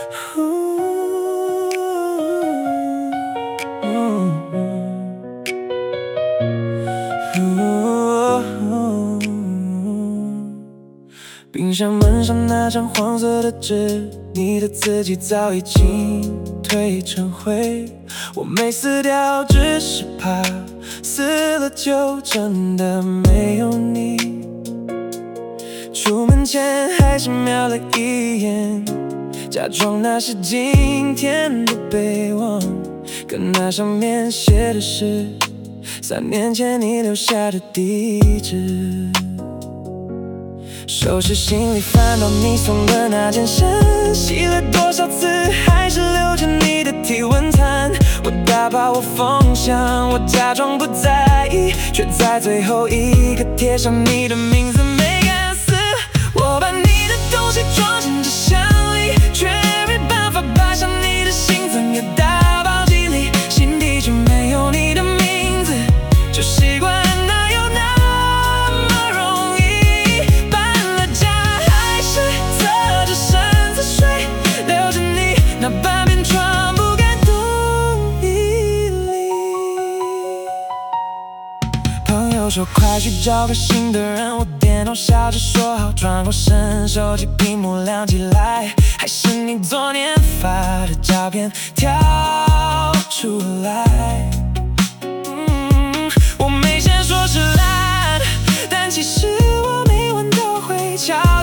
冰箱门上那张黄色的纸，你的字迹早已经褪成灰。我没撕掉，只是怕撕了就真的没有你。出门前还是瞄了一眼，假装那是今天的备忘，可那上面写的是3年前你留下的地址。收拾行李，翻到你送的那件衫，洗了多少次，还是留着你的体温餐。我打包，我封箱，我假装不在意，却在最后一刻贴上你的名字，没敢撕。我把你的东西装进纸箱里，却没办法摆上你的心，整个大包机里，心底却没有你的名字，就习惯。那半边窗不敢动一粒。朋友说快去找个新的人，我点头笑着说好，转过身，手机屏幕亮起来，还是你昨天发的照片跳出来。我没先说是烂，但其实我每晚都会敲